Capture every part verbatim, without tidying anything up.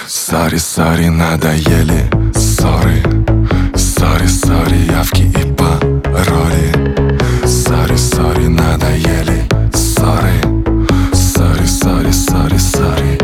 Сори, сори, надоели ссоры. Сори, сори, явки и пароли. Сори, сори, надоели ссоры. Сори, сори, сори, сори,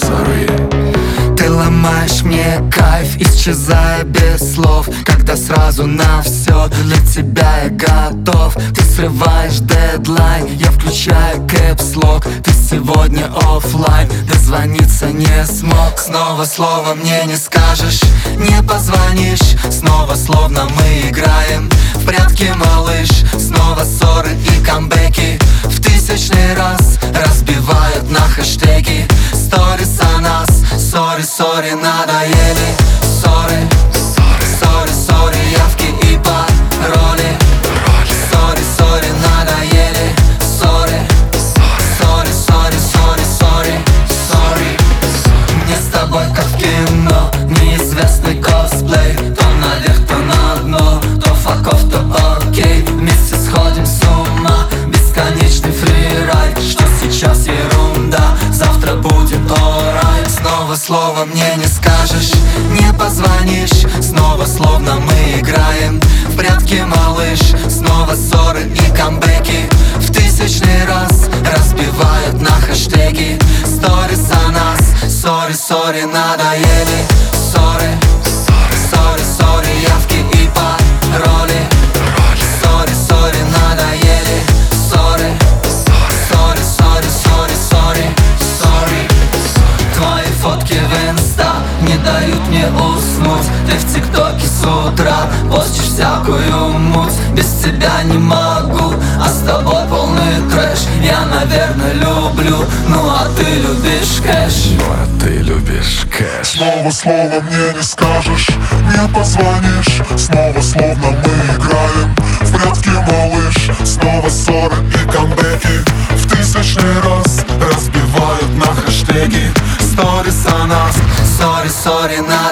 сори. Ты ломаешь мне кайф, исчезая без слов, когда сразу на все для тебя я готов. Ты срываешь дедлайн, я включаю кэпслок. Ты сегодня оффлайн, дозвониться не смог. Снова слово мне не скажешь, не позвонишь. Снова словно мы играем в прятки, малыш. Снова ссоры и камбэки в тысячный раз разбивают на хэштеги сторис о нас. Сори, сори, надоели ссоры. Сори, сори, явки и пароли. Сори, сори, надоели ссоры. Сори, сори, сори, сори, сори. Мне с тобой как в кино, неизвестный косплей. То наверх, то на дно, то факов, то окей. Вместе сходим с ума, бесконечный фрирайд. Что сейчас ерунда, завтра будет alright. Снова слово мне не скажешь, не позвонишь. Снова словно мы играем в прятки, малыш. Снова ссоры и камбэки в тысячный раз разбивают на хэштеги сторис о нас. Сори, сори, надоели ссоры. Сори, сори, явки и пароли. Сори, сори, надоели ссоры. Сори, сори, сори, сори, сори. Твои фотки в инста не дают мне уснуть. Ты в тиктоке с утра постишь всякую муть. Без тебя не могу, а с тобой полный трэш. Я, наверное, люблю, ну а ты любишь кэш. Ну а ты любишь кэш. Снова слово мне не скажешь, не позвонишь. Снова словно мы играем в прятки, малыш. Снова ссоры и камбэки в тысячный раз разбивают на хэштеги сторис о нас. Сори, сори, на